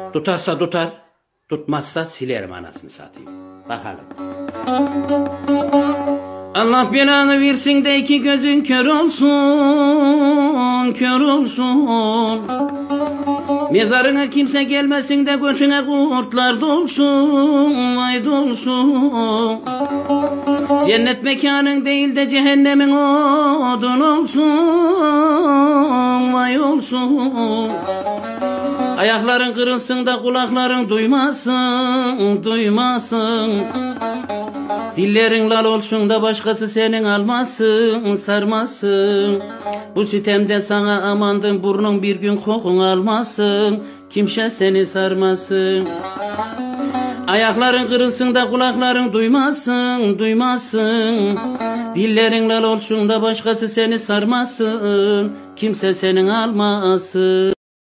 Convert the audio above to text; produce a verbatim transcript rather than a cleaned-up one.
Tutarsa tutar, tutmazsa silerim anasını satayım. Bakalım. Allah belanı versin de iki gözün kör olsun, kör olsun. Mezarına kimse gelmesin de göçüne kurtlar dolsun, vay dolsun. Cennet mekanın değil de cehennemin odun olsun, vay olsun. Ayakların kırılsın da kulakların duymasın, duymasın. Dillerin lal olsun da başkası senin almasın, sarmasın. Bu sitemde sana amandım, burnun bir gün kokun almasın, kimse seni sarmasın. Ayakların kırılsın da kulakların duymasın, duymasın. Dillerin lal olsun da başkası seni sarmasın, kimse senin almasın.